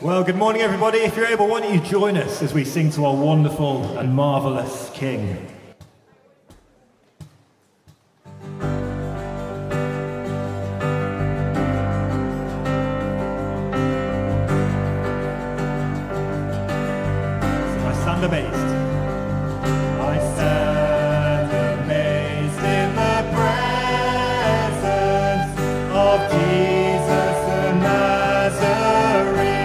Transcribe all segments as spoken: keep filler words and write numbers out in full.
Well, good morning, everybody. If you're able, why don't you join us as we sing to our wonderful and marvellous King. So I stand amazed. I stand amazed in the presence of Jesus the Nazarene.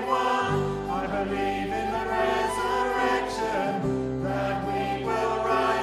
That we will rise.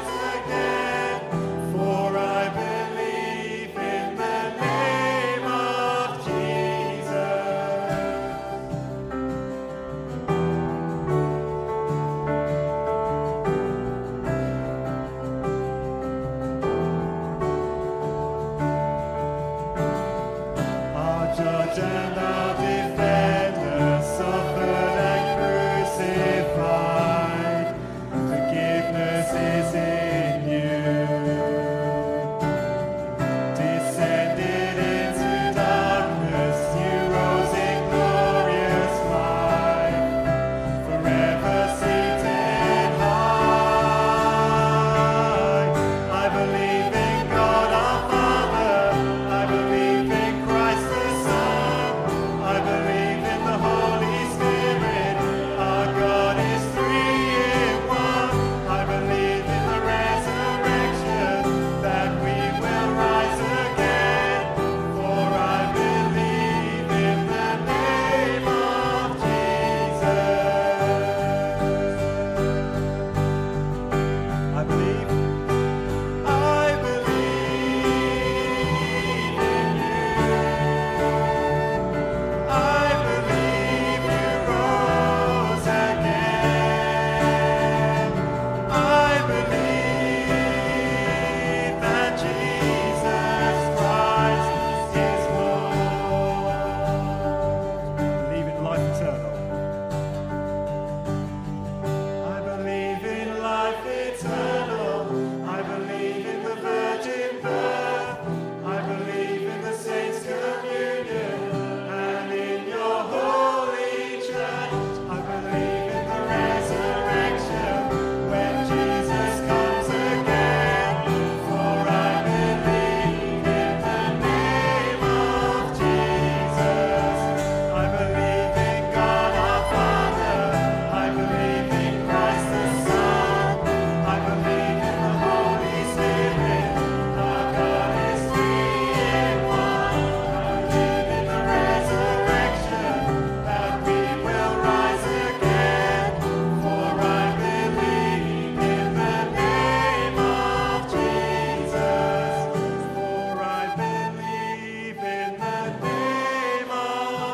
eternal. I believe in the virgin birth. I believe in the saints' communion and in your holy church. I believe in the resurrection when Jesus comes again. For I believe in the name of Jesus. I believe in God our Father. I believe in Christ the Son. I believe in the Holy Spirit. Our God is three in one. I believe in the resurrection, that we will rise again. For I believe in the name of Jesus. For I believe in the name of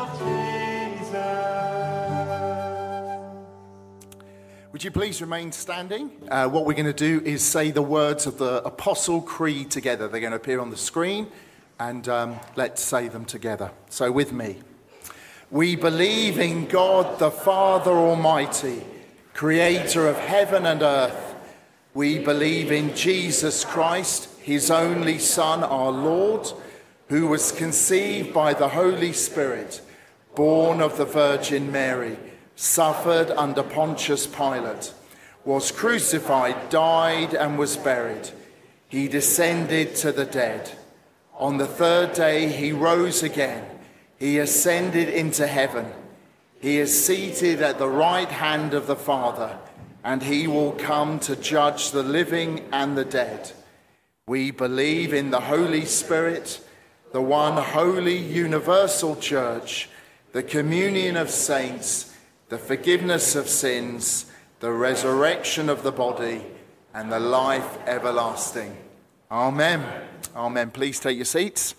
Jesus. Would you please remain standing? Uh, what we're going to do is say the words of the Apostle Creed together. They're going to appear on the screen, and um, let's say them together. So with me. We believe in God the Father Almighty, creator of heaven and earth. We believe in Jesus Christ, his only Son, our Lord, who was conceived by the Holy Spirit, born of the Virgin Mary, suffered under Pontius Pilate, was crucified, died, and was buried. He descended to the dead. On the third day he rose again. He ascended into heaven. He is seated at the right hand of the Father, and he will come to judge the living and the dead. We believe in the Holy Spirit, the one holy universal church, the communion of saints, the forgiveness of sins, the resurrection of the body, and the life everlasting. Amen. Amen. Please take your seats.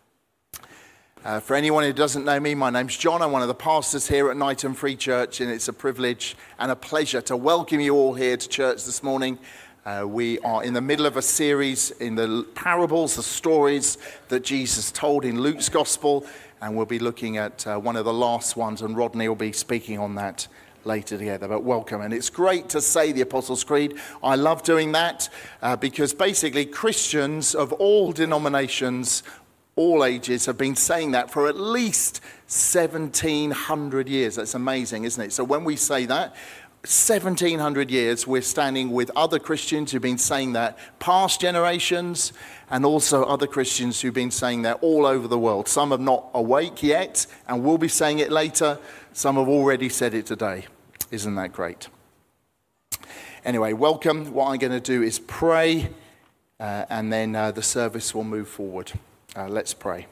Uh, for anyone who doesn't know me, my name's John. I'm one of the pastors here at Knighton Free Church, and it's a privilege and a pleasure to welcome you all here to church this morning. Uh, we are in the middle of a series in the parables, the stories that Jesus told in Luke's Gospel, and we'll be looking at uh, one of the last ones, and Rodney will be speaking on that later together. But welcome, and it's great to say the Apostles' Creed. I love doing that uh, because basically Christians of all denominations, all ages, have been saying that for at least seventeen hundred years. That's amazing, isn't it? So when we say that, seventeen hundred years, we're standing with other Christians who've been saying that past generations, and also other Christians who've been saying that all over the world. Some have not awake yet and will be saying it later. Some have already said it today. Isn't that great? Anyway, welcome. What I'm going to do is pray, uh, and then uh, the service will move forward. Uh, let's pray.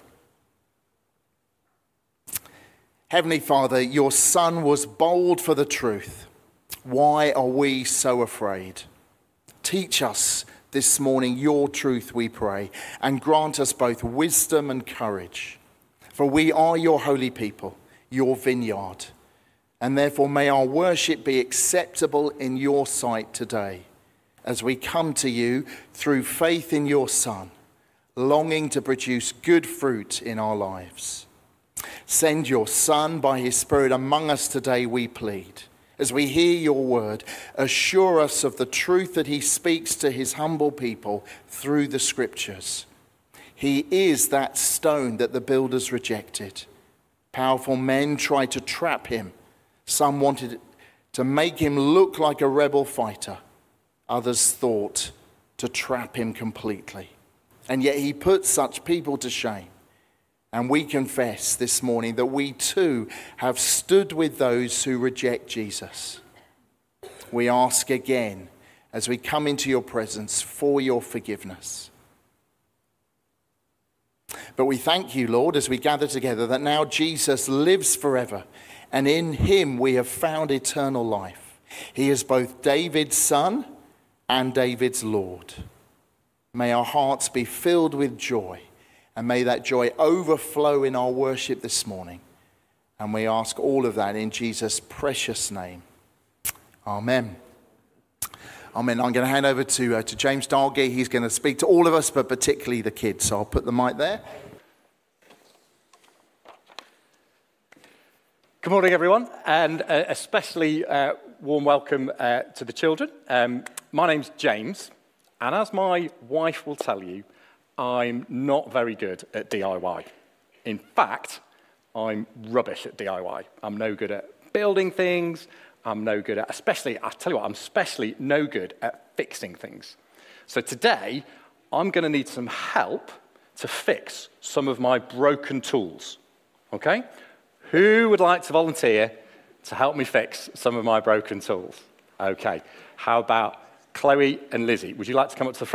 Heavenly Father, your Son was bold for the truth. Why are we so afraid? Teach us this morning your truth, we pray, and grant us both wisdom and courage. For we are your holy people, your vineyard, and therefore may our worship be acceptable in your sight today, as we come to you through faith in your Son, longing to produce good fruit in our lives. Send your Son by his Spirit among us today, we plead. As we hear your word, assure us of the truth that he speaks to his humble people through the scriptures. He is that stone that the builders rejected. Powerful men tried to trap him. Some wanted to make him look like a rebel fighter. Others thought to trap him completely. And yet he put such people to shame. And we confess this morning that we too have stood with those who reject Jesus. We ask again, as we come into your presence, for your forgiveness. But we thank you, Lord, as we gather together, that now Jesus lives forever, and in him we have found eternal life. He is both David's son and David's Lord. May our hearts be filled with joy, and may that joy overflow in our worship this morning. And we ask all of that in Jesus' precious name. Amen. Amen. I'm going to hand over to, uh, to James Dargey. He's going to speak to all of us, but particularly the kids. So I'll put the mic there. Good morning, everyone, and uh, especially uh, warm welcome uh, to the children. Um, my name's James, and as my wife will tell you, I'm not very good at D I Y. In fact, I'm rubbish at D I Y. I'm no good at building things. I'm no good at, especially, I tell you what, I'm especially no good at fixing things. So today, I'm going to need some help to fix some of my broken tools. Okay? Who would like to volunteer to help me fix some of my broken tools? Okay. How about Chloe and Lizzie? Would you like to come up to the front?